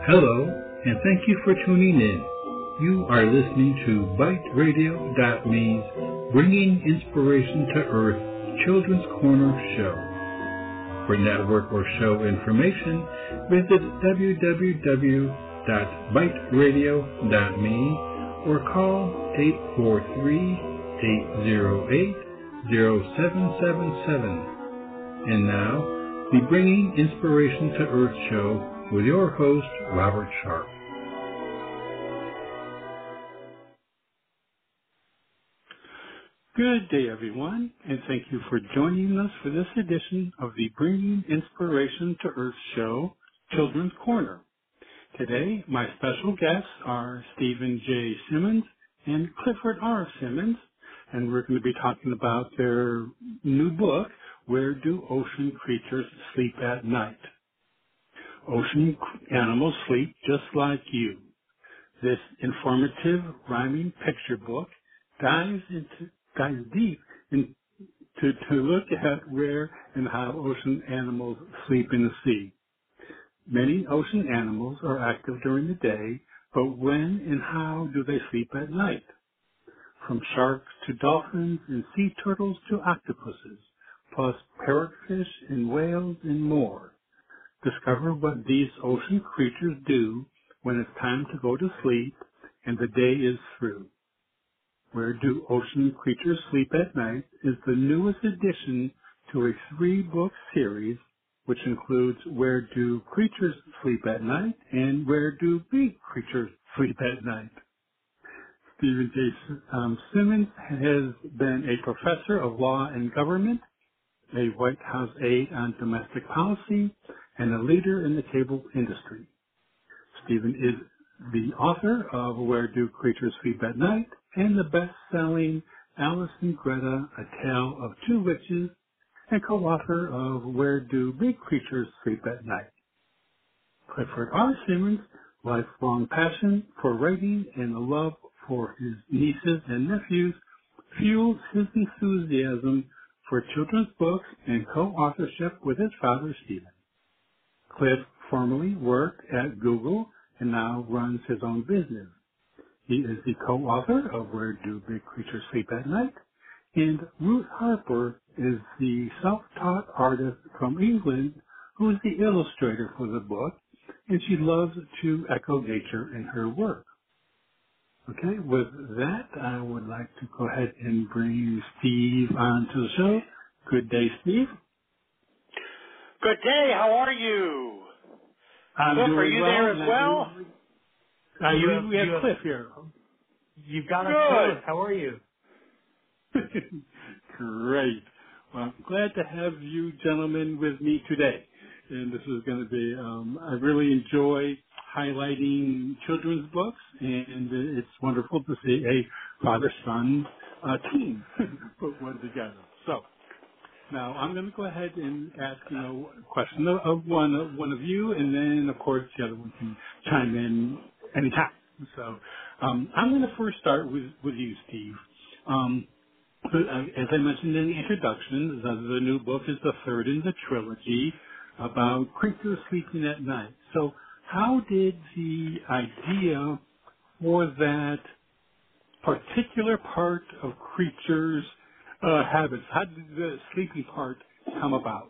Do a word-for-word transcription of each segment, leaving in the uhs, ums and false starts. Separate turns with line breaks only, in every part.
Hello, and thank you for tuning in. You are listening to Byte Radio dot me's Bringing Inspiration to Earth Children's Corner Show. For network or show information, visit w w w dot byte radio dot me or call eight four three, eight zero eight, zero seven seven seven. And now, the Bringing Inspiration to Earth show with your host, Robert Sharp. Good day, everyone, and thank you for joining us for this edition of the Bringing Inspiration to Earth show, Children's Corner. Today, my special guests are Stephen J. Simmons and Clifford R. Simmons, and we're going to be talking about their new book, Where Do Ocean Creatures Sleep at Night? Ocean animals sleep just like you. This informative rhyming picture book dives into dives deep into to look at where and how ocean animals sleep in the sea. Many ocean animals are active during the day, but when and how do they sleep at night? From sharks to dolphins and sea turtles to octopuses, plus parrotfish and whales and more. Discover what these ocean creatures do when it's time to go to sleep and the day is through. Where Do Ocean Creatures Sleep at Night is the newest addition to a three-book series which includes Where Do Creatures Sleep at Night and Where Do Big Creatures Sleep at Night. Stephen J. Um, Simmons has been a professor of law and government, a White House aide on domestic policy, and a leader in the cable industry. Stephen is the author of Where Do Creatures Sleep at Night and the best-selling Alice and Greta, A Tale of Two Witches, and co-author of Where Do Big Creatures Sleep at Night. Clifford R. Simmons' lifelong passion for writing and a love for his nieces and nephews fuels his enthusiasm for children's books and co-authorship with his father, Stephen. Cliff formerly worked at Google and now runs his own business. He is the co-author of Where Do Big Creatures Sleep at Night, and Ruth Harper is the self-taught artist from England who is the illustrator for the book, and she loves to echo nature in her work. Okay, with that, I would like to go ahead and bring Steve on to the show. Good day, Steve.
Good day. How are you?
I'm
Cliff,
doing
are you
well,
there as well?
Uh,
You
you,
have,
we have
you have,
Cliff here.
You've got us
Good.
covered. How are you?
Great. Well, I'm glad to have you gentlemen with me today. And this is going to be, um, I really enjoy highlighting children's books, and it's wonderful to see a father-son uh, team put one together. So, now I'm going to go ahead and ask, you know, a question of, of one of one of you, and then, of course, the other one can chime in anytime. So, um, I'm going to first start with, with you, Steve. Um, so, uh, as I mentioned in the introduction, the, the new book is the third in the trilogy about creatures sleeping at night. So, how did the idea for that particular part of creatures' uh, habits, how did the sleeping part come about?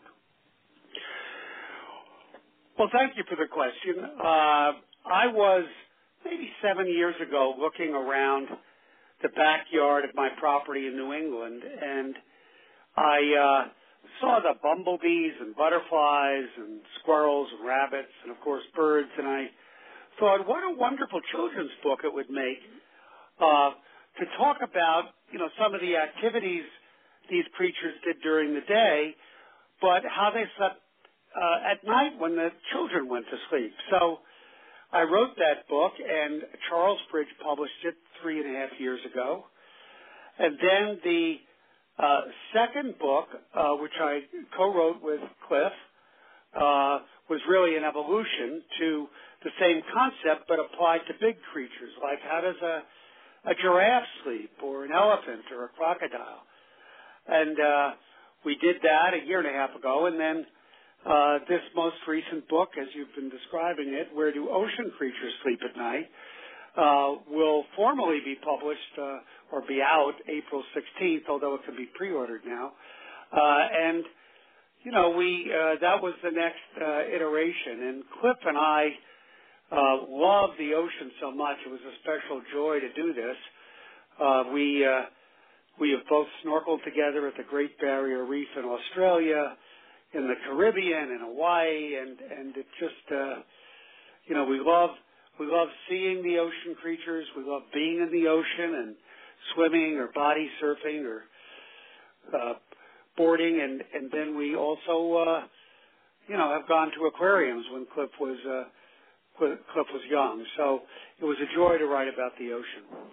Well, thank you for the question. Uh, I was maybe seven years ago looking around the backyard of my property in New England, and I uh, saw the bumblebees and butterflies and squirrels and rabbits and, of course, birds, and I thought, what a wonderful children's book it would make uh, to talk about, you know, some of the activities these creatures did during the day, but how they slept uh, at night when the children went to sleep. So I wrote that book, and Charles Bridge published it three and a half years ago. And then the uh, second book, uh, which I co-wrote with Cliff, uh, was really an evolution to the same concept, but applied to big creatures, like how does a, a giraffe sleep, or an elephant, or a crocodile. And uh, we did that a year and a half ago, and then Uh, this most recent book, as you've been describing it, Where Do Ocean Creatures Sleep at Night, uh, will formally be published uh, or be out April sixteenth, although it can be pre-ordered now. Uh, and, you know, we uh, that was the next uh, iteration. And Cliff and I uh, love the ocean so much. It was a special joy to do this. Uh, we uh, we have both snorkeled together at the Great Barrier Reef in Australia, in the Caribbean, in Hawaii, and and it just uh, you know we love we love seeing the ocean creatures. We love being in the ocean and swimming or body surfing or uh, boarding, and and then we also uh, you know have gone to aquariums when Cliff was uh, when Cliff was young. So it was a joy to write about the ocean.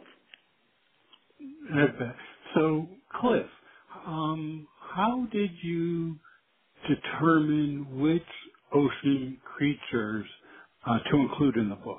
I bet. So, Cliff, um, how did you determine which ocean creatures uh, to include in the book?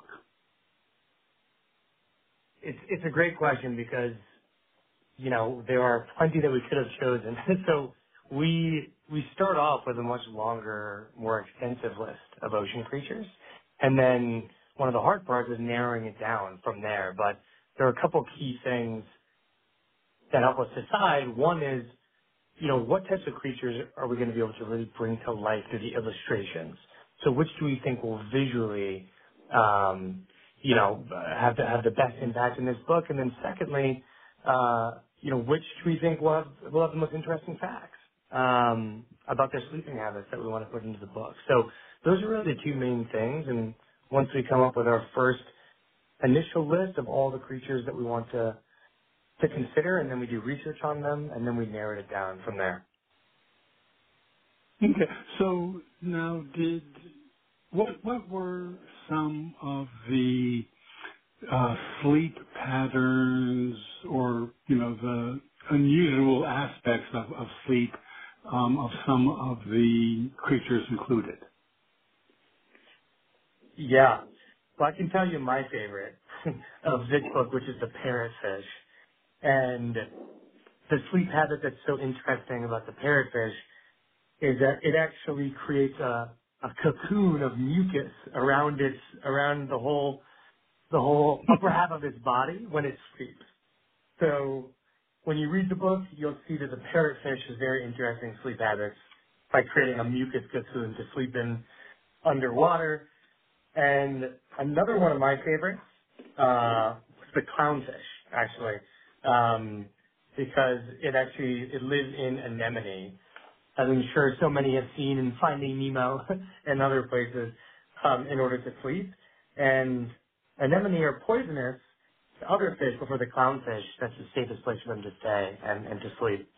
It's it's a great question because, you know, there are plenty that we could have chosen. So we we start off with a much longer, more extensive list of ocean creatures, and then one of the hard parts is narrowing it down from there. But there are a couple key things that help us decide. One is, you know, what types of creatures are we going to be able to really bring to life through the illustrations? So which do we think will visually, um, you know, have the, have the best impact in this book? And then secondly, uh, you know, which do we think will have, will have the most interesting facts um, about their sleeping habits that we want to put into the book? So those are really the two main things. And once we come up with our first initial list of all the creatures that we want to to consider, and then we do research on them, and then we narrow it down from there.
Okay. So now, did what what were some of the uh, sleep patterns, or you know, the unusual aspects of, of sleep um, of some of the creatures included?
Yeah. Well, I can tell you my favorite of this book, which is the parrotfish. And the sleep habit that's so interesting about the parrotfish is that it actually creates a, a cocoon of mucus around its around the whole the whole upper half of its body when it sleeps. So when you read the book, you'll see that the parrotfish has very interesting sleep habits by creating a mucus cocoon to sleep in underwater. And another one of my favorites uh, was the clownfish, actually. Um, because it actually, it lives in anemone, as I'm sure so many have seen in Finding Nemo and other places, um, in order to sleep. And anemone are poisonous to other fish, but for the clownfish, that's the safest place for them to stay and, and to sleep.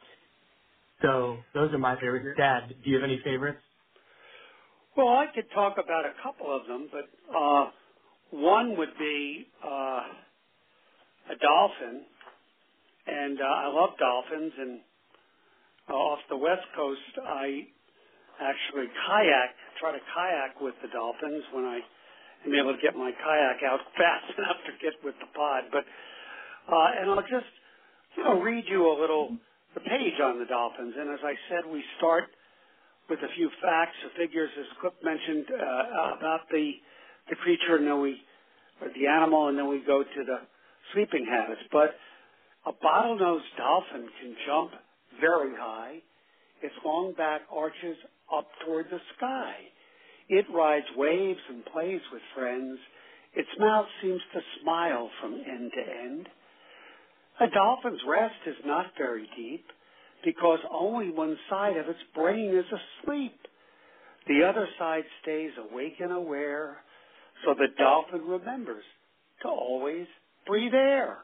So those are my favorites. Dad, do you have any favorites?
Well, I could talk about a couple of them, but uh, one would be uh, a dolphin. And uh, I love dolphins, and uh, off the West Coast, I actually kayak, try to kayak with the dolphins when I am able to get my kayak out fast enough to get with the pod. But uh, and I'll just, you know, read you a little, the page on the dolphins. And as I said, we start with a few facts or figures, as Cliff mentioned, uh, about the the creature, and then we, or the animal, and then we go to the sleeping habits. But a bottlenose dolphin can jump very high. Its long back arches up toward the sky. It rides waves and plays with friends. Its mouth seems to smile from end to end. A dolphin's rest is not very deep because only one side of its brain is asleep. The other side stays awake and aware, so the dolphin remembers to always breathe air.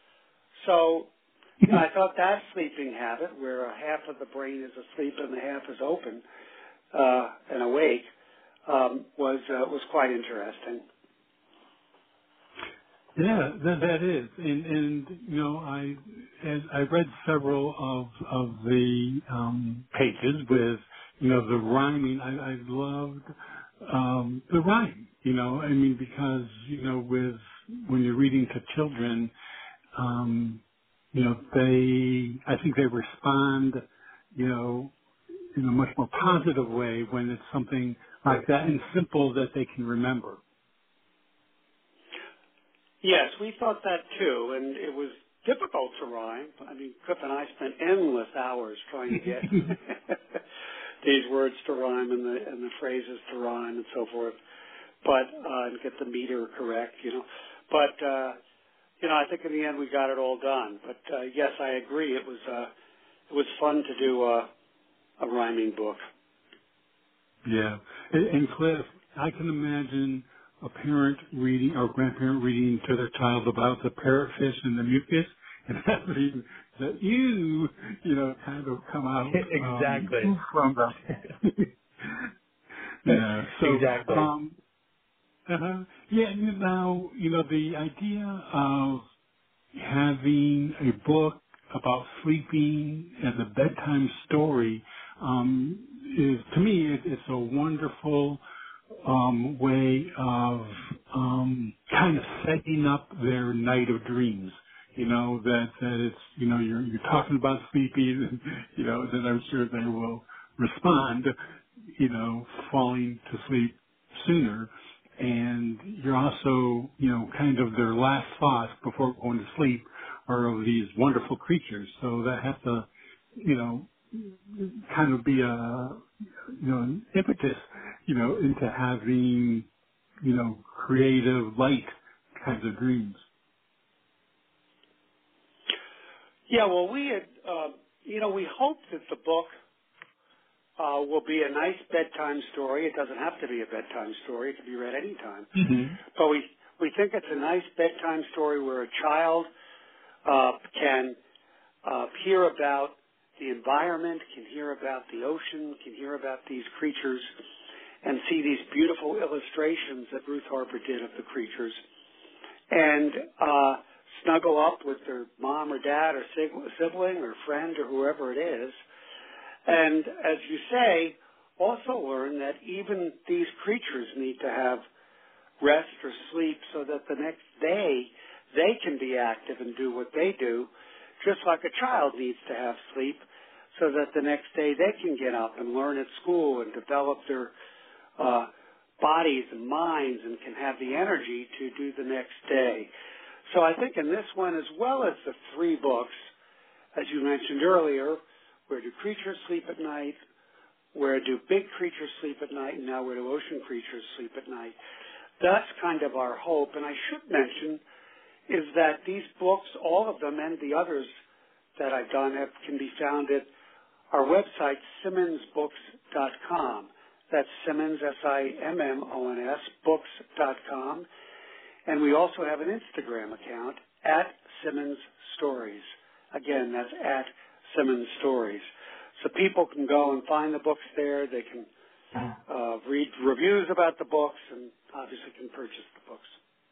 So you know, I thought that sleeping habit, where half of the brain is asleep and the half is open uh, and awake, um, was uh, was quite interesting.
Yeah, that that is, and and you know, I as I read several of of the um, pages with you know the rhyming. I, I loved um, the rhyme. You know, I mean, because you know, with when you're reading to children. Um, you know, they, I think they respond, you know, in a much more positive way when it's something like that and simple that they can remember.
Yes, we thought that too, and it was difficult to rhyme. I mean, Cliff and I spent endless hours trying to get these words to rhyme and the and the phrases to rhyme and so forth, but uh, and get the meter correct, you know. But uh, you know, I think in the end we got it all done. But uh, yes, I agree. It was uh, it was fun to do a, a rhyming book.
Yeah, and, and Cliff, I can imagine a parent reading or grandparent reading to their child about the parrotfish and the mucus, and having the ew, you know, kind of come out
Exactly.
um, from them. Yeah. So,
Exactly.
um, uh yeah. You know, now, you know, the idea of having a book about sleeping as a bedtime story um, is, to me, it, it's a wonderful um, way of um, kind of setting up their night of dreams. You know, that, that it's, you know, you're, you're talking about sleeping, and, you know, then I'm sure they will respond, you know, falling to sleep sooner. And you're also, you know, kind of their last thoughts before going to sleep are of these wonderful creatures. So that has to, you know, kind of be a, you know, an impetus, you know, into having, you know, creative, light kinds of dreams.
Yeah, well, we had, uh, you know, we hope that the book uh, will be a nice bedtime story. It doesn't have to be a bedtime story. It can be read anytime.
Mm-hmm.
But we, we think it's a nice bedtime story where a child uh, can uh, hear about the environment, can hear about the ocean, can hear about these creatures, and see these beautiful illustrations that Ruth Harper did of the creatures, and uh, snuggle up with their mom or dad or sibling or friend or whoever it is. And as you say, also learn that even these creatures need to have rest or sleep so that the next day they can be active and do what they do, just like a child needs to have sleep so that the next day they can get up and learn at school and develop their uh, bodies and minds and can have the energy to do the next day. So I think in this one, as well as the three books, as you mentioned earlier, Where Do Creatures Sleep at Night, Where Do Big Creatures Sleep at Night, and now Where Do Ocean Creatures Sleep at Night, that's kind of our hope. And I should mention is that these books, all of them and the others that I've done, have, can be found at our website, simmons books dot com. That's Simmons, S I M M O N S, books dot com. And we also have an Instagram account, at Simmons Stories. Again, that's at Simmons Stories. So people can go and find the books there. They can uh, read reviews about the books and obviously can purchase the books.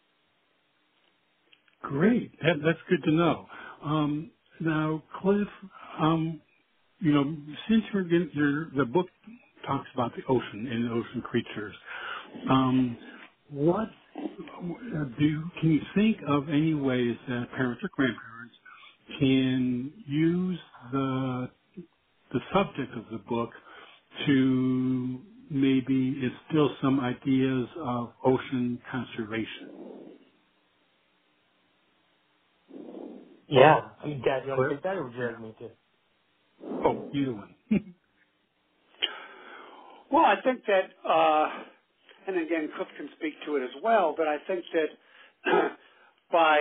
Great. That, that's good to know. Um, now, Cliff, um, you know, since you're, getting, you're, the book talks about the ocean and the ocean creatures, um, what do can you think of any ways that parents or grandparents can use the the subject of the book to maybe instill some ideas of ocean conservation?
Yeah. I mean, Dad, you want to take that or would you like me to?
Oh, either one.
Well, I think that, uh, and again, Cliff can speak to it as well, but I think that by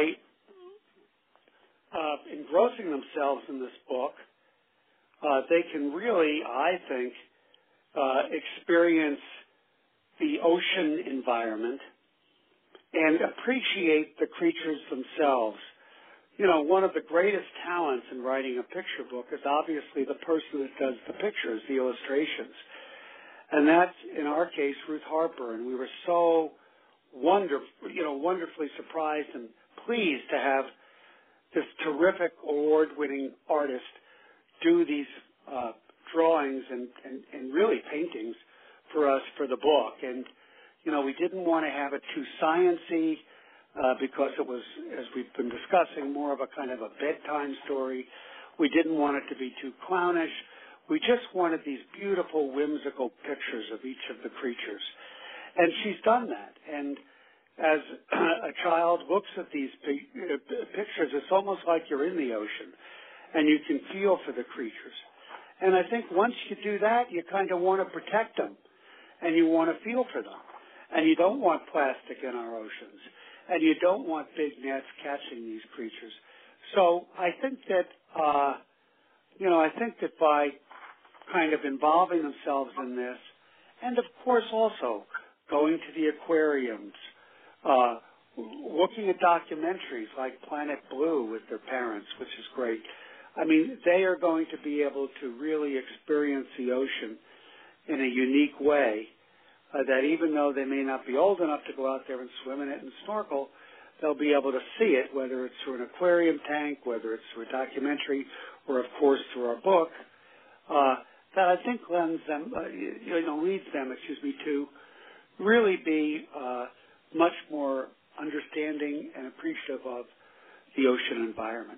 uh, engrossing themselves in this book, uh, they can really, I think, uh, experience the ocean environment and appreciate the creatures themselves. You know, one of the greatest talents in writing a picture book is obviously the person that does the pictures, the illustrations. And that's, in our case, Ruth Harper. And we were so wonderful, you know, wonderfully surprised and pleased to have this terrific award-winning artist do these uh, drawings and, and, and really paintings for us for the book. And, you know, we didn't want to have it too science-y uh, because it was, as we've been discussing, more of a kind of a bedtime story. We didn't want it to be too clownish. We just wanted these beautiful, whimsical pictures of each of the creatures. And she's done that. And as a child looks at these pictures, it's almost like you're in the ocean, and you can feel for the creatures. And I think once you do that, you kind of want to protect them, and you want to feel for them. And you don't want plastic in our oceans, and you don't want big nets catching these creatures. So I think that, uh, you know, I think that by kind of involving themselves in this, and of course also going to the aquariums, uh, looking at documentaries like Planet Blue with their parents, which is great. I mean, they are going to be able to really experience the ocean in a unique way, uh, that even though they may not be old enough to go out there and swim in it and snorkel, they'll be able to see it, whether it's through an aquarium tank, whether it's through a documentary, or of course through our book, uh, that I think lends them, uh, you know, leads them, excuse me, to really be uh, much more understanding and appreciative of the ocean environment.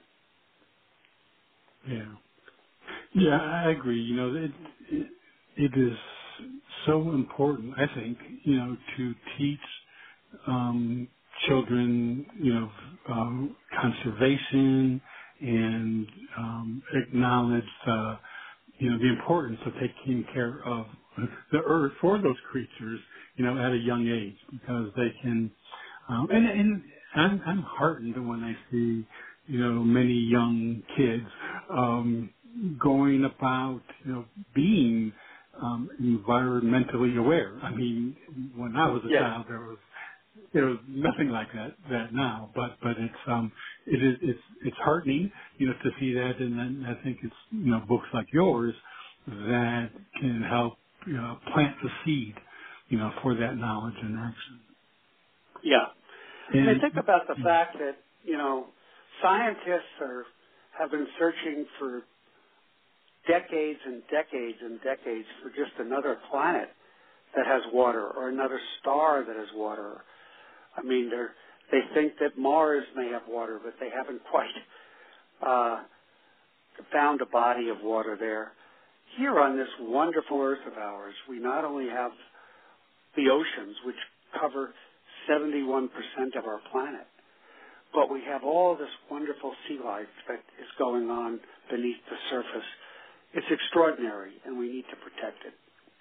Yeah. Yeah, I agree. You know, it, it, it is so important, I think, you know, to teach um, children, you know, um, conservation and um, acknowledge, uh, you know, the importance of taking care of the earth for those creatures, you know, at a young age, because they can, um, and, and I'm, I'm heartened when I see, you know, many young kids um, going about, you know, being um, environmentally aware. I mean, when I was a
Yes.
child, there was there was nothing like that that now, but but it's um it is it's it's heartening, you know, to see that, and then I think it's, you know, books like yours that can help, you know, plant the seed, you know, for that knowledge and action.
Yeah.
And,
And I think about the fact that, you know, scientists are have been searching for decades and decades and decades for just another planet that has water, or another star that has water. I mean, they're, they think that Mars may have water, but they haven't quite uh, found a body of water there. Here on this wonderful Earth of ours, we not only have the oceans, which cover seventy-one percent of our planet, but we have all this wonderful sea life that is going on beneath the surface. It's extraordinary, and we need to protect it.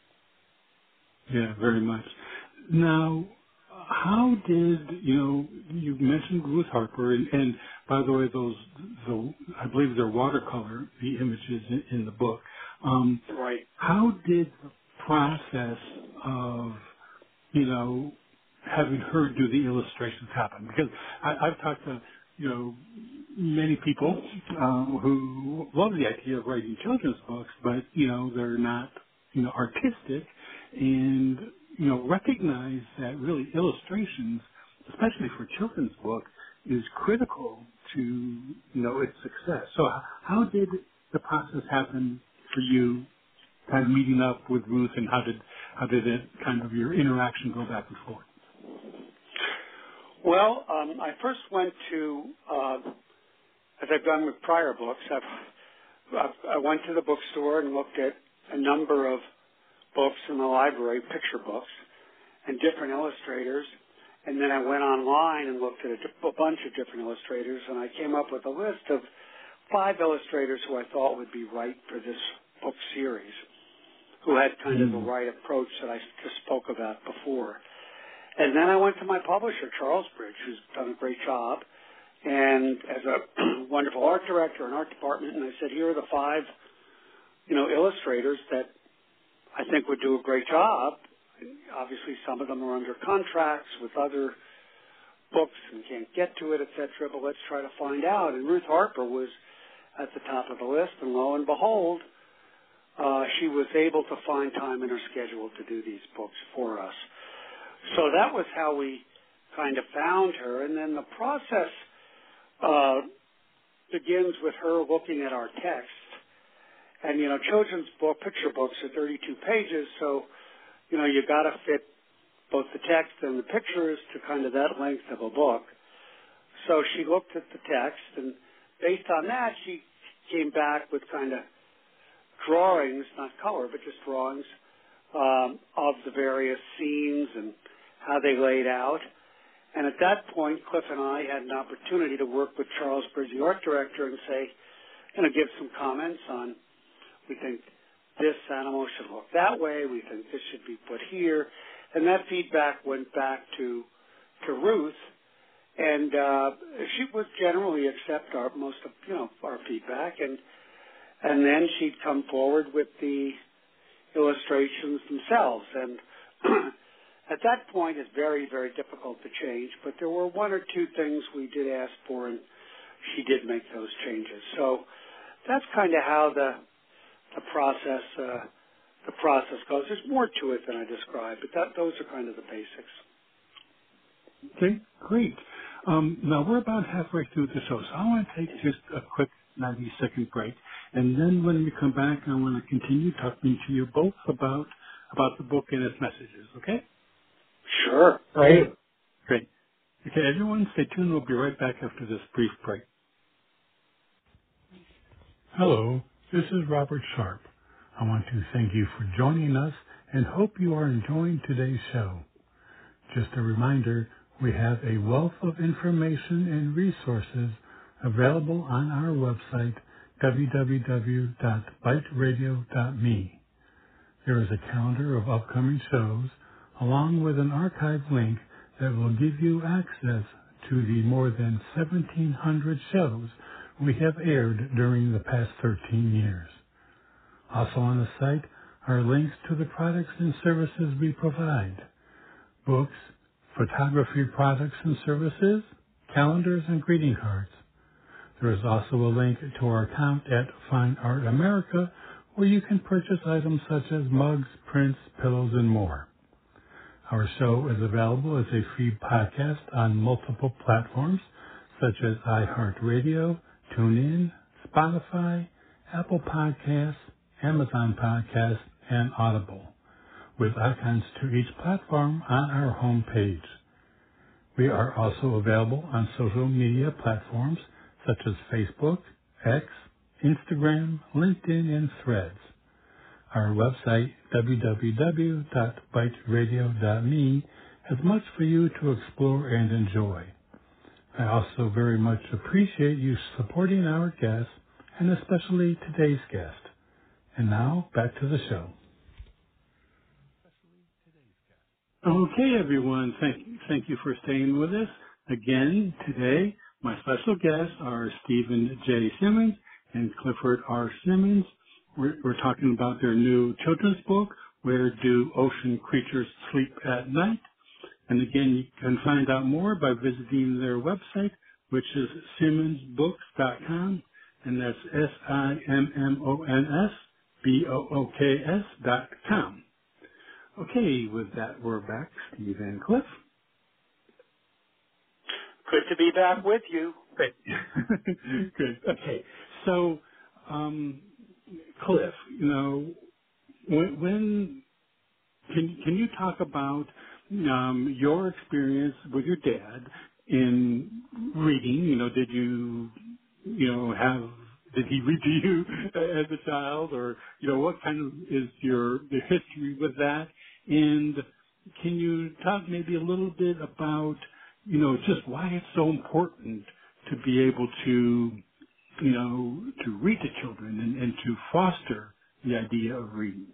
Yeah, very much. Now, how did, you know, you mentioned Ruth Harper, and, and by the way, those, the, I believe they're watercolor, the images in, in the book. Um,
Right.
How did the process of, you know, having her do the illustrations happen? Because I, I've talked to, you know, many people um, who love the idea of writing children's books, but, you know, they're not, you know, artistic, and, you know, recognize that really illustrations, especially for children's books, is critical to, you know, its success. So how did the process happen for you, kind of meeting up with Ruth, and how did how did it kind of your interaction go back and forth?
Well, um, I first went to, uh, as I've done with prior books, I've, I've, I went to the bookstore and looked at a number of books in the library, picture books, and different illustrators. And then I went online and looked at a, a bunch of different illustrators, and I came up with a list of five illustrators who I thought would be right for this book series, who had kind mm. of the right approach that I just spoke about before. And then I went to my publisher, Charles Bridge, who's done a great job, and as a wonderful art director and art department, and I said, here are the five, you know, illustrators that I think would do a great job. Obviously, some of them are under contracts with other books and can't get to it, et cetera, but let's try to find out. And Ruth Harper was at the top of the list, and lo and behold, uh, she was able to find time in her schedule to do these books for us. So that was how we kind of found her. And then the process uh, begins with her looking at our text. And, you know, children's book, picture books are thirty-two pages, so, you know, you got to fit both the text and the pictures to kind of that length of a book. So she looked at the text, and based on that, she came back with kind of drawings, not color, but just drawings um, of the various scenes and how they laid out. And at that point, Cliff and I had an opportunity to work with Charles Bridge, the art director, and say, you know, give some comments on, we think this animal should look that way, we think this should be put here. And that feedback went back to to Ruth, and uh, she would generally accept our most of, you know, our feedback, and and then she'd come forward with the illustrations themselves. And at that point, it's very, very difficult to change, but there were one or two things we did ask for, and she did make those changes. So that's kind of how the the process uh, the process goes. There's more to it than I described, but that, those are kind of the basics.
Okay, great. Um, now we're about halfway through the show, so I want to take just a quick ninety second break, and then when we come back, I want to continue talking to you both about about the book and its messages. Okay?
Sure.
Right.
Great. Okay, everyone, stay tuned. We'll be right back after this brief break. Hello, this is Robert Sharp. I want to thank you for joining us and hope you are enjoying today's show. Just a reminder, we have a wealth of information and resources available on our website, w w w dot byte radio dot me. There is a calendar of upcoming shows, along with an archive link that will give you access to the more than seventeen hundred shows we have aired during the past thirteen years. Also on the site are links to the products and services we provide: books, photography products and services, calendars, and greeting cards. There is also a link to our account at Fine Art America, where you can purchase items such as mugs, prints, pillows, and more. Our show is available as a free podcast on multiple platforms such as iHeartRadio, TuneIn, Spotify, Apple Podcasts, Amazon Podcasts, and Audible, with icons to each platform on our home page. We are also available on social media platforms such as Facebook, X, Instagram, LinkedIn, and Threads. Our website, w w w dot byte radio dot me, has much for you to explore and enjoy. I also very much appreciate you supporting our guests, and especially today's guest. And now, back to the show. Okay, everyone, thank, thank you for staying with us. Again, today, my special guests are Stephen J. Simmons and Clifford R. Simmons. We're, we're talking about their new children's book, Where Do Ocean Creatures Sleep at Night? And again, you can find out more by visiting their website, which is simmons books dot com, and that's S I M M O N S B O O K S dot com. Okay, with that, we're back. Steve and Cliff.
Good to be back with you.
Great. Good. Okay, so, um, Cliff, you know, when, when can can you talk about um, your experience with your dad in reading? You know, did you, you know, have did he read to you as a child, or you know, what kind of is your the history with that? And can you talk maybe a little bit about, you know, just why it's so important to be able to, you know, to read to children and, and to foster the idea of reading?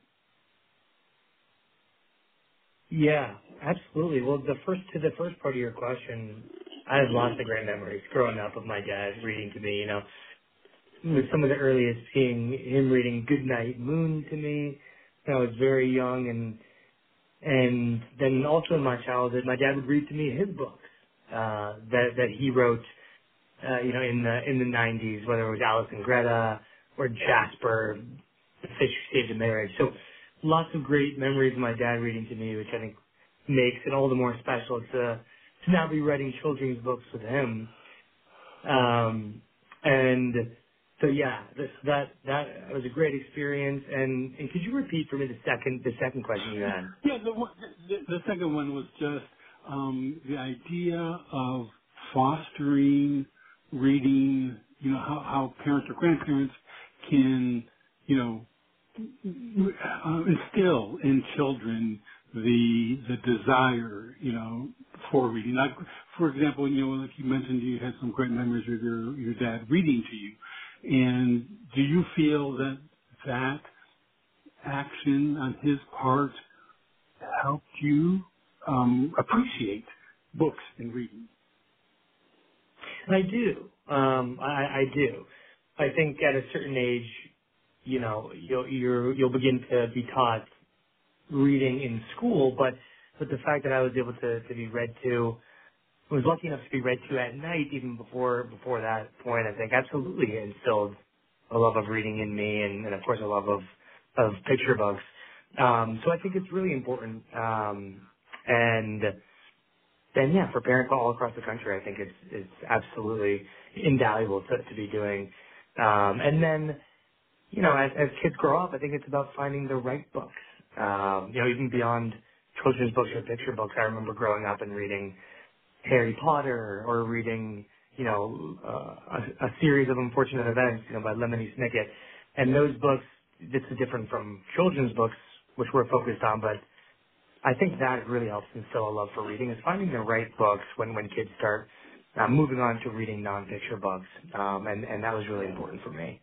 Yeah, absolutely. Well, the first to the first part of your question, I have lots of great memories growing up of my dad reading to me. You know, with some of the earliest being him reading Goodnight Moon to me when I was very young, and and then also in my childhood, my dad would read to me his books uh, that that he wrote, uh, you know, in the in the nineties, whether it was Alice and Greta or Jasper, The Fish Who Saved a Marriage. So lots of great memories of my dad reading to me, which I think makes it all the more special to to now be writing children's books with him. Um, and so yeah, this, that that was a great experience. And, and could you repeat for me the second the second question you had?
Yeah, the, one, the, the second one was just um, the idea of fostering reading. You know, how, how parents or grandparents can, you know, uh, instill in children the the desire, you know, for reading. Like, for example, you know, like you mentioned, you had some great memories of your your dad reading to you. And do you feel that that action on his part helped you um, appreciate books and reading?
I do. Um, I, I do. I think at a certain age, you know, you'll you're, you'll begin to be taught reading in school, but but the fact that I was able to, to be read to, was lucky enough to be read to at night, even before before that point, I think absolutely instilled a love of reading in me, and, and of course a love of of picture books. Um, so I think it's really important, um, and then yeah, for parents all across the country, I think it's it's absolutely invaluable to, to be doing. Um, and then, you know, as, as kids grow up, I think it's about finding the right books. Um, you know, even beyond children's books or picture books, I remember growing up and reading Harry Potter or reading, you know, uh, a, a series of unfortunate events, you know, by Lemony Snicket. And those books, this is different from children's books, which we're focused on, but I think that really helps instill a love for reading, is finding the right books when, when kids start uh, moving on to reading nonfiction books. Um, and, and that was really important for me.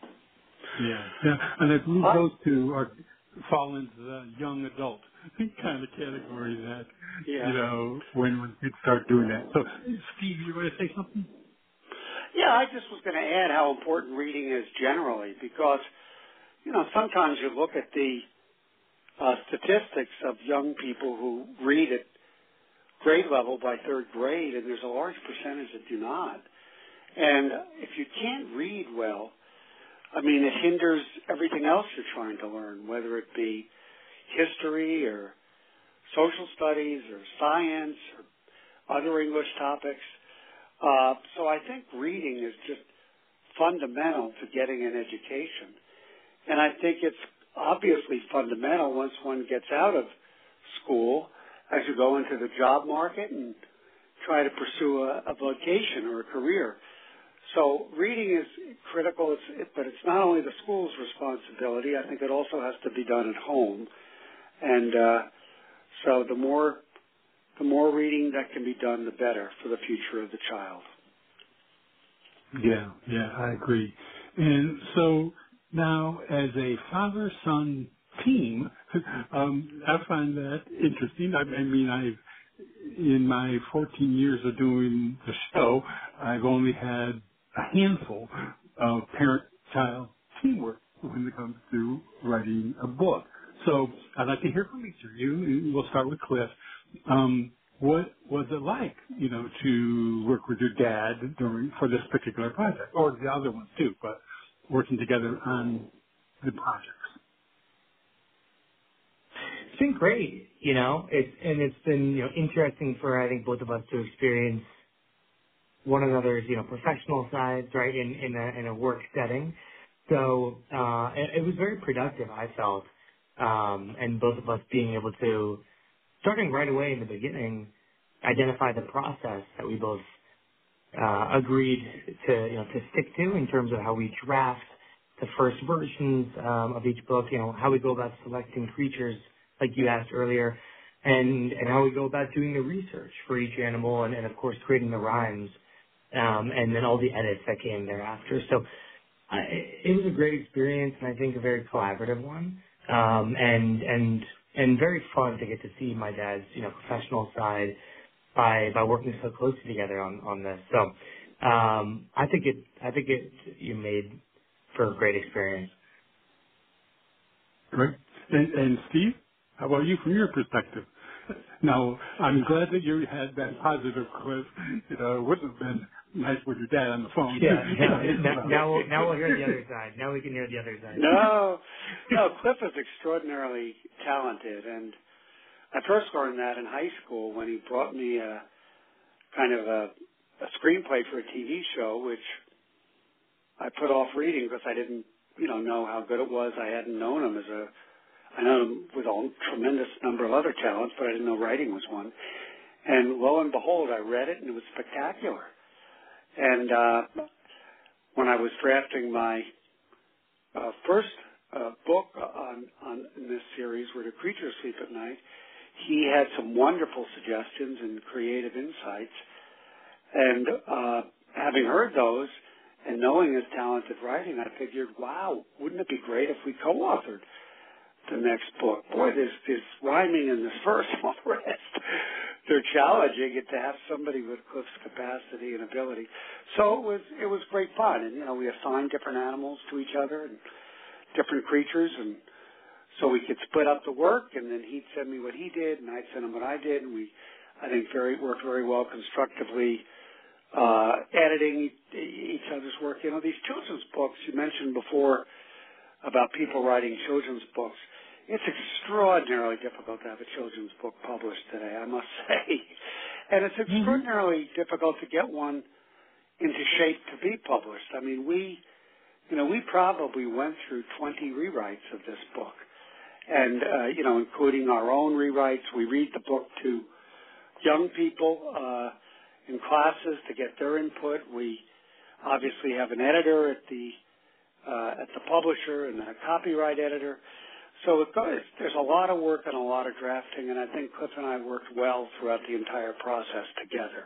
Yeah, yeah, and I believe
Uh,
those two are fall into the young adult kind of category that,
yeah.
you know, when, when kids start doing that. So, Steve, you want to say something?
Yeah, I just was going to add how important reading is generally, because, you know, sometimes you look at the uh, statistics of young people who read at grade level by third grade, and there's a large percentage that do not. And if you can't read well, I mean, it hinders everything else you're trying to learn, whether it be history or social studies or science or other English topics. Uh, so I think reading is just fundamental to getting an education. And I think it's obviously fundamental once one gets out of school, as you go into the job market and try to pursue a, a vocation or a career. So reading is critical, it's, it, but it's not only the school's responsibility. I think it also has to be done at home. And uh, so the more the more reading that can be done, the better for the future of the child.
Yeah, yeah, I agree. And so now, as a father-son team, um, I find that interesting. I, I mean, I've in my fourteen years of doing the show, I've only had a handful of parent-child teamwork when it comes to writing a book. So I'd like to hear from each of you. We'll start with Cliff. Um, what was it like, you know, to work with your dad during for this particular project, or the other ones too, but working together on the projects?
It's been great, you know, it's, and it's been, you know, interesting for, I think, both of us to experience one another's, you know, professional sides, right, in, in a, in a work setting. So, uh, it, it was very productive, I felt. Um, and both of us being able to, starting right away in the beginning, identify the process that we both, uh, agreed to, you know, to stick to in terms of how we draft the first versions, um, of each book, you know, how we go about selecting creatures, like you asked earlier, and, and how we go about doing the research for each animal, and, and of course creating the rhymes, um, and then all the edits that came thereafter. So I, it was a great experience, and I think a very collaborative one, um, and and and very fun to get to see my dad's, you know, professional side by by working so closely together on on this. So um, I think it I think it you made for a great experience.
Great. And, and Steve, how about you from your perspective? Now, I'm glad that you had that positive clip. You know, it wouldn't have been nice with your dad on the phone.
Yeah, now, now, now, we'll, now we'll hear the other side. Now we can hear the other side.
No, no, Cliff is extraordinarily talented, and I first learned that in high school when he brought me a kind of a, a screenplay for a T V show, which I put off reading because I didn't, you know, know how good it was. I hadn't known him as a, I know him with a tremendous number of other talents, but I didn't know writing was one. And lo and behold, I read it, and it was spectacular. And uh, when I was drafting my uh, first uh, book on, on in this series, Where Do Creatures Sleep at Night, he had some wonderful suggestions and creative insights. And uh, having heard those and knowing his talented writing, I figured, wow, wouldn't it be great if we co-authored the next book? Boy, there's, there's rhyming in this first and all the rest. They're challenging, and to have somebody with Cliff's capacity and ability. So it was it was great fun. And, you know, we assigned different animals to each other and different creatures, and so we could split up the work, and then he'd send me what he did, and I'd send him what I did, and we, I think, very worked very well constructively, uh, editing each other's work. You know, these children's books you mentioned before about people writing children's books, it's extraordinarily difficult to have a children's book published today, I must say. And it's extraordinarily mm-hmm. difficult to get one into shape to be published. I mean, we, you know, we probably went through twenty rewrites of this book. And, uh, you know, including our own rewrites. We read the book to young people uh, in classes to get their input. We obviously have an editor at the uh, at the publisher and a copyright editor. So it goes, there's a lot of work and a lot of drafting, and I think Cliff and I worked well throughout the entire process together.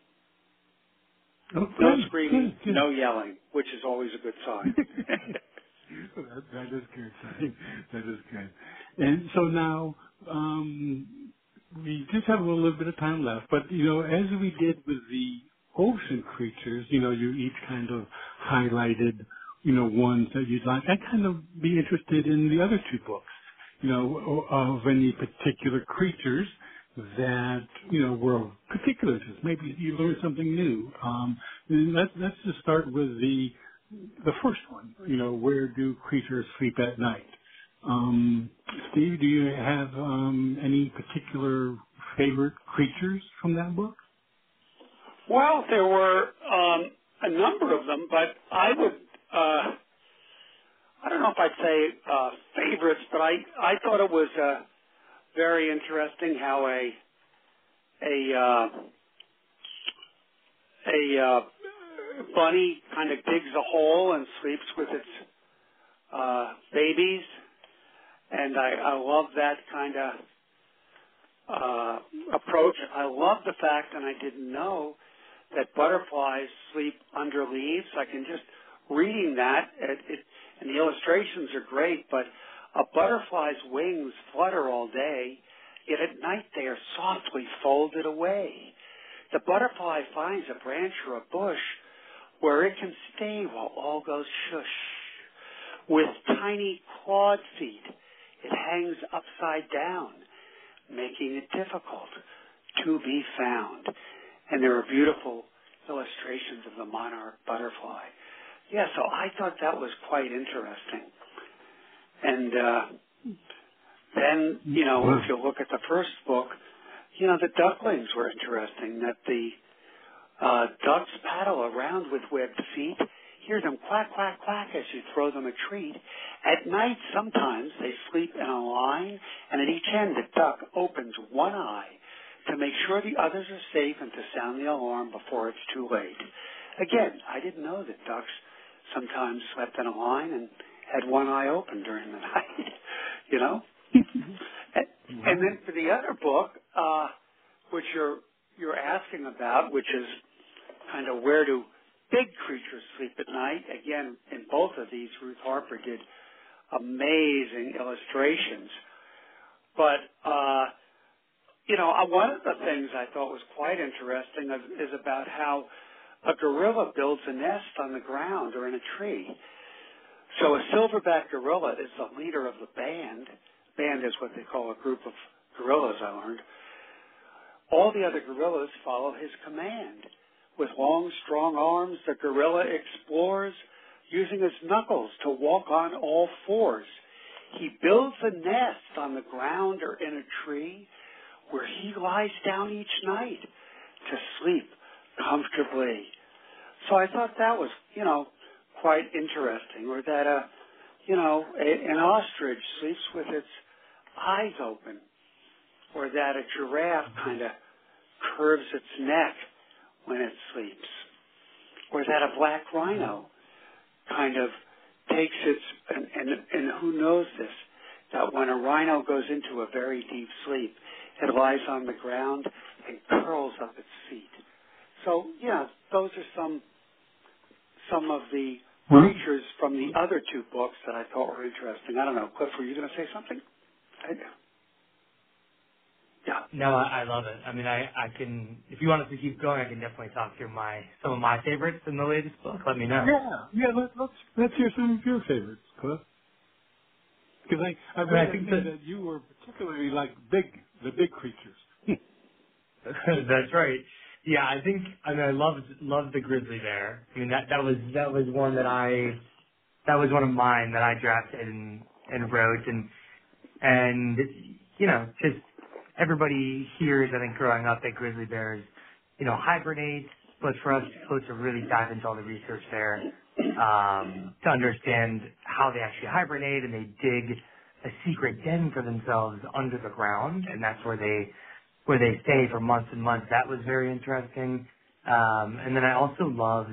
Oh,
no
good,
screaming,
good, good.
no yelling, which is always a good sign.
that, that is good. That is good. And so now um, we just have a little bit of time left, but, you know, as we did with the ocean creatures, you know, you each kind of highlighted, you know, ones that you'd like. I'd kind of be interested in the other two books, you know, of any particular creatures that, you know, were of particular interest. Maybe you learned something new. Um, and let's, let's just start with the the first one, you know, Where Do Creatures Sleep at Night? Um, Steve, do you have um, any particular favorite creatures from that book?
Well, there were um, a number of them, but I would, uh, I don't know if I'd say uh, favorites, but I, I thought it was uh, very interesting how a a uh, a uh, bunny kind of digs a hole and sleeps with its uh, babies, and I, I love that kind of uh, approach. I love the fact, and I didn't know, that butterflies sleep under leaves. I can just, reading that, it, it, and the illustrations are great, but a butterfly's wings flutter all day, yet at night they are softly folded away. The butterfly finds a branch or a bush where it can stay while all goes shush. With tiny clawed feet, it hangs upside down, making it difficult to be found. And there are beautiful illustrations of the monarch butterfly. Yeah, so I thought that was quite interesting. And uh, then, you know, if you look at the first book, you know, the ducklings were interesting, that the uh, ducks paddle around with webbed feet, hear them quack, quack, quack as you throw them a treat. At night, sometimes they sleep in a line, and at each end the duck opens one eye to make sure the others are safe and to sound the alarm before it's too late. Again, I didn't know that ducks sometimes slept in a line and had one eye open during the night, you know? and, and then for the other book, uh, which you're you're asking about, which is kind of Where Do Big Creatures Sleep at Night? Again, in both of these, Ruth Harper did amazing illustrations. But, uh, you know, one of the things I thought was quite interesting is, is about how a gorilla builds a nest on the ground or in a tree. So a silverback gorilla is the leader of the band. Band is what they call a group of gorillas, I learned. All the other gorillas follow his command. With long, strong arms, the gorilla explores, using his knuckles to walk on all fours. He builds a nest on the ground or in a tree where he lies down each night to sleep comfortably. So I thought that was, you know, quite interesting. Or that, a, you know, a, an ostrich sleeps with its eyes open. Or that a giraffe kind of curves its neck when it sleeps. Or that a black rhino kind of takes its, and, and, and who knows this, that when a rhino goes into a very deep sleep, it lies on the ground and curls up its feet. So, yeah, those are some some of the creatures from the other two books that I thought were interesting. I don't know, Cliff, were you going to say something? I, yeah.
No, I, I love it. I mean, I, I can, if you want us to keep going, I can definitely talk through my, some of my favorites in the latest book. Let me know.
Yeah, yeah. Let, let's let's hear some of your favorites, Cliff. Because I I
I, mean,
read
I think
that,
that
that you were particularly like big the big creatures.
that's right. Yeah, I think I mean I loved loved the grizzly bear. I mean that that was that was one that I that was one of mine that I drafted and and wrote and and you know just everybody hears I think growing up that grizzly bears you know hibernate, but for us to really dive into all the research there um, to understand how they actually hibernate and they dig a secret den for themselves under the ground and that's where they where they stay for months and months. That was very interesting. Um, and then I also loved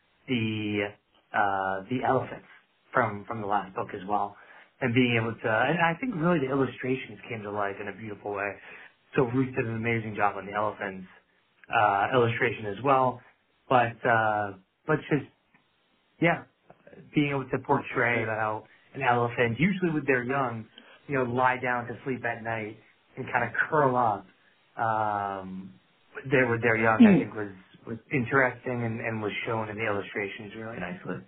the uh, the elephants from from the last book as well, and being able to. And I think really the illustrations came to life in a beautiful way. So Ruth did an amazing job on the elephants uh, illustration as well. But uh, but just yeah, being able to portray how an elephant, usually with their young, you know, lie down to sleep at night and kind of curl up. Um, there with their young, I think was, was interesting and, and was shown in the illustrations really nicely.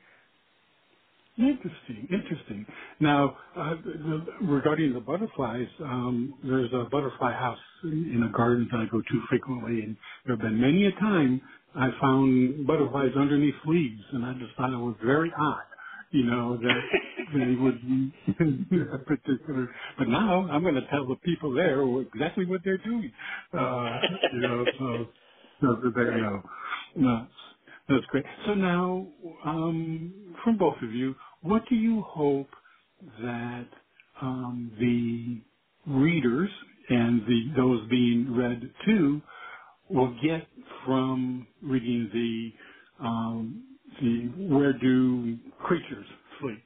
Interesting, interesting. Now, uh, the, regarding the butterflies, um, there's a butterfly house in, in a garden that I go to frequently, and there have been many a time I found butterflies underneath leaves, and I just thought it was very odd, you know, that they would be a particular. But now I'm going to tell the people there exactly what they're doing, uh, you know, so, so that they know. No, that's great. So now, um, from both of you, what do you hope that um, the readers and the those being read to will get from reading the um, the Where Do Creatures Sleep?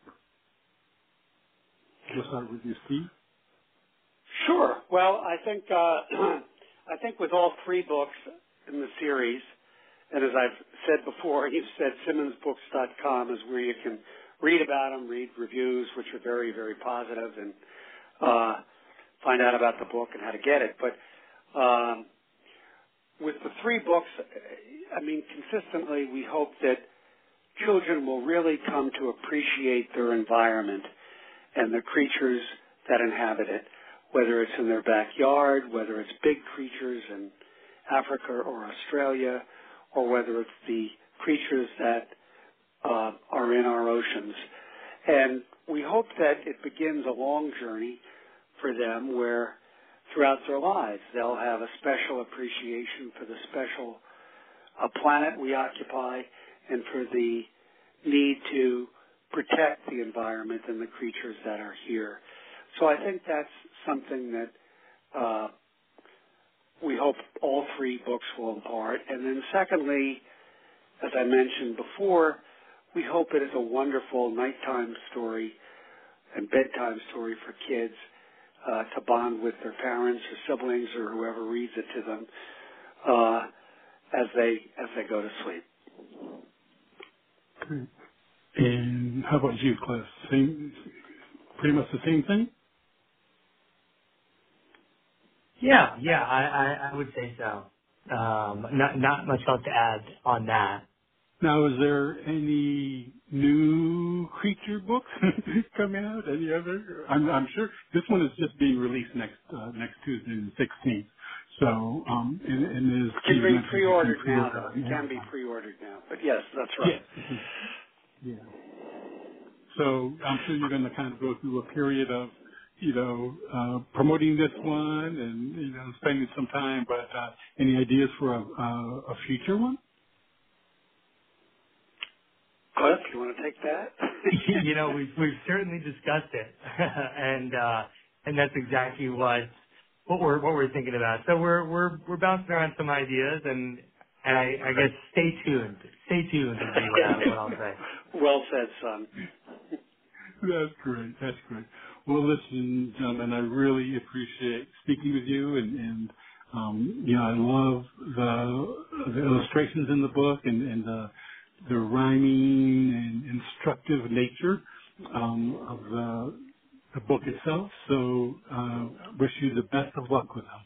We'll start with you, Steve.
Sure. Well, I think uh, I think with all three books in the series, and as I've said before, you've said Simmons Books dot com is where you can read about them, read reviews, which are very, very positive, and uh, find out about the book and how to get it. But um, with the three books, I mean, consistently we hope that children will really come to appreciate their environment and the creatures that inhabit it, whether it's in their backyard, whether it's big creatures in Africa or Australia, or whether it's the creatures that uh, are in our oceans. And we hope that it begins a long journey for them where throughout their lives they'll have a special appreciation for the special uh, planet we occupy and for the need to protect the environment and the creatures that are here. So I think that's something that uh, we hope all three books will impart. And then secondly, as I mentioned before, we hope it is a wonderful nighttime story and bedtime story for kids uh, to bond with their parents or siblings or whoever reads it to them uh, as they as they go to sleep.
Great. And how about you, Cliff? Same, pretty much the same thing?
Yeah, yeah, I, I, I would say so. Um, not not much else to add on that.
Now, is there any new creature books coming out? Any other? I'm, I'm sure this one is just being released next uh, next Tuesday, the sixteenth. So, um, and, and is
It can be pre-ordered
pre
now, though. It can be pre-ordered now. But yes, that's right.
Yes. Yeah. So I'm sure you're going to kind of go through a period of, you know, uh, promoting this one and, you know, spending some time. But uh, any ideas for a, uh, a future one?
Cliff, you want to take that?
You know, we've we've certainly discussed it, and uh, and that's exactly what what we're what we're thinking about. So we're we're we're bouncing around some ideas, and and I, I guess stay tuned. Stay tuned would be what, I, what I'll say.
Well said, son.
That's great. That's great. Well, listen, gentlemen, I really appreciate speaking with you, and, and um, you know, I love the, the illustrations in the book and, and the, the rhyming and instructive nature um, of the, the book itself. So, uh, wish you the best of luck with them.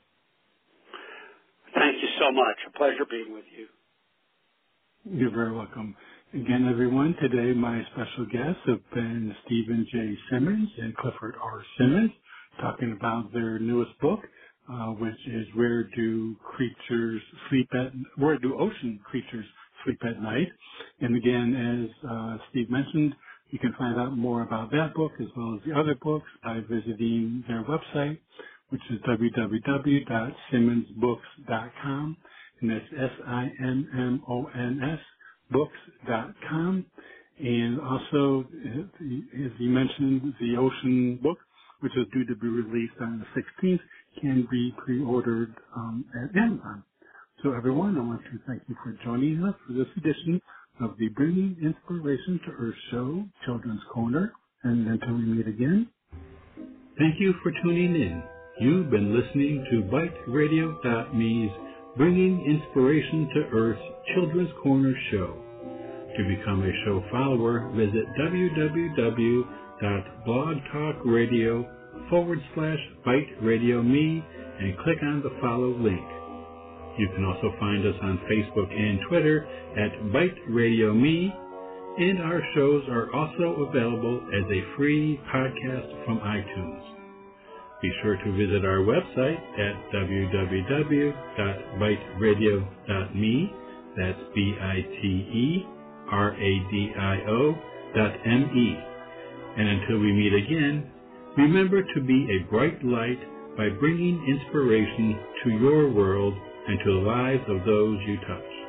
Thank you so much. A pleasure being with you.
You're very welcome. Again, everyone, today my special guests have been Stephen J. Simmons and Clifford R. Simmons, talking about their newest book, uh, which is Where Do Creatures Sleep at, Where Do Ocean Creatures Sleep at Night? And again, as uh, Steve mentioned, you can find out more about that book as well as the other books by visiting their website, which is w w w dot simmons books dot com, and that's S I M M O N S books dot com. And also, as you mentioned, the Ocean book, which is due to be released on the sixteenth, can be pre-ordered um, at Amazon. So everyone, I want to thank you for joining us for this edition of the Bringing Inspiration to Earth show, Children's Corner. And until we meet again, thank you for tuning in. You've been listening to Bite Radio dot me's Bringing Inspiration to Earth's Children's Corner show. To become a show follower, visit w w w dot blog talk radio forward slash Bite Radio Me and click on the follow link. You can also find us on Facebook and Twitter at Bite Radio Me, and our shows are also available as a free podcast from iTunes. Be sure to visit our website at w w w dot bite radio dot me, that's B I T E R A D I O dot M E. And until we meet again, remember to be a bright light by bringing inspiration to your world and to the lives of those you touch.